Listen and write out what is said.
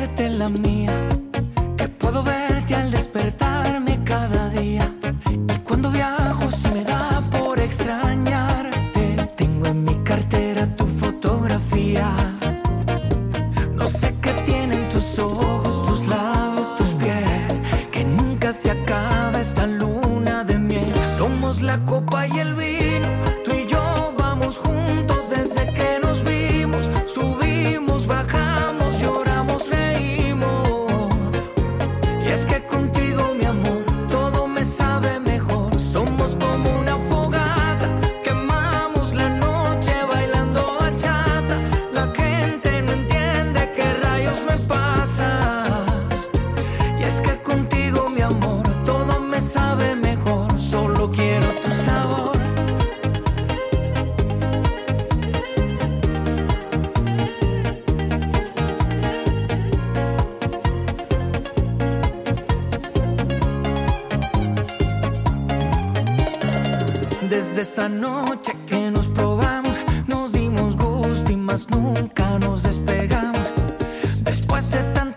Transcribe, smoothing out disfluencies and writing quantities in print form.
verte en la mía, que puedo verte al despertarme cada día. Y cuando viajo si me da por extrañarte, tengo en mi cartera tu fotografía. No sé qué tienen tus ojos, tus labios, tu piel, que nunca se acaba esta luna de miel. Somos la copa y el vino, tú y yo vamos juntos desde que nos vimos. Subimos, bajamos, lloramos, reímos. Y es que contigo, mi amor, todo me sabe mejor. Somos como una fogata, quemamos la noche bailando bachata. La gente no entiende qué rayos me pasa. Y es que contigo, mi amor, todo me sabe mejor. Solo quiero tu sabor. Desde esa noche que nos probamos, nos dimos gusto y más nunca nos despegamos. Después de tanto